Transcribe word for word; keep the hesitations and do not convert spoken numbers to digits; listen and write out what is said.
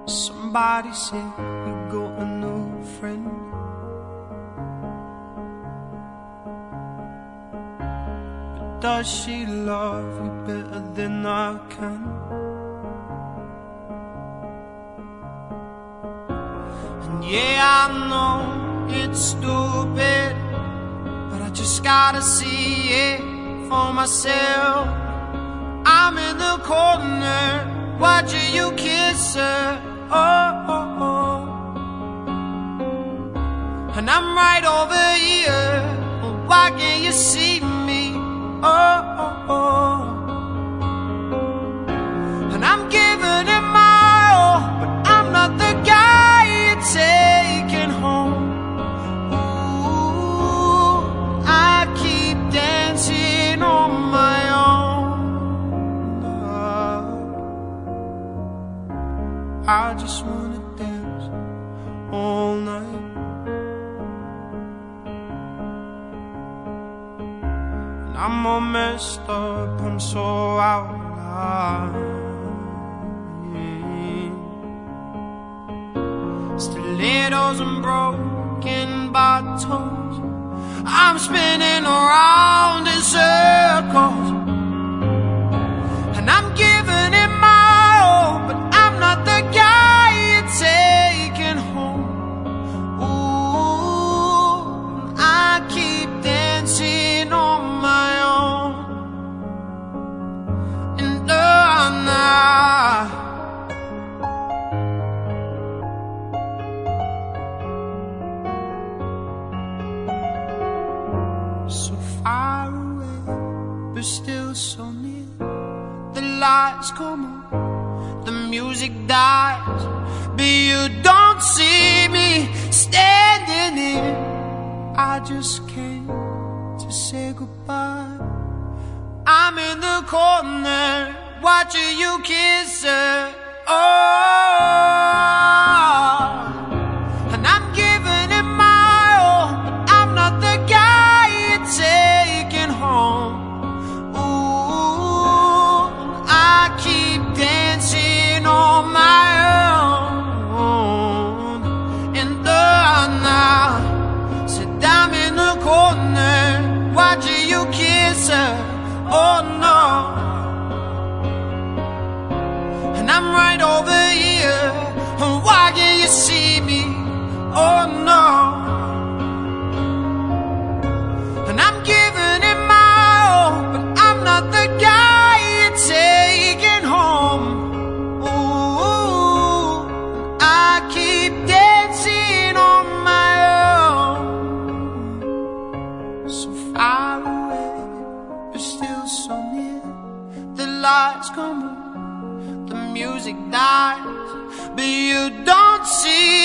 Somebody said you got a new friend, but does she love you better than I can? And yeah, I know it's stupid, but I just gotta see it for myself. I'm in the corner watching you kiss her, oh, oh, oh. And I'm right over here, why can't you see me, oh, oh, oh. And I'm giving it my all, but I'm not the guy you're taking home. Ooh, I keep dancing on my own. I just wanna dance all night. And I'm all messed up, I'm so out of line. Stilettos and broken bottles, I'm spinning around in circles. And I'm giving it my all, but I'm not the guy you're taking home. Ooh, I keep dancing on my own. And I'm not so far away, but still so near. The lights come on, the music dies, but you don't see me standing here. I just came to say goodbye. I'm in the corner watching you kiss her, oh. And I'm giving it my all, but I'm not the guy you're taking home. Ooh, I keep dancing on my own. And the night said I'm in the corner watching you kiss her, oh no. And I'm right over here, why can't you see me, oh no. And I'm giving it my all, but I'm not the guy you're taking home. Ooh, I keep dancing on my own. So far away, but still so near. The lights come on, the music dies, but you don't see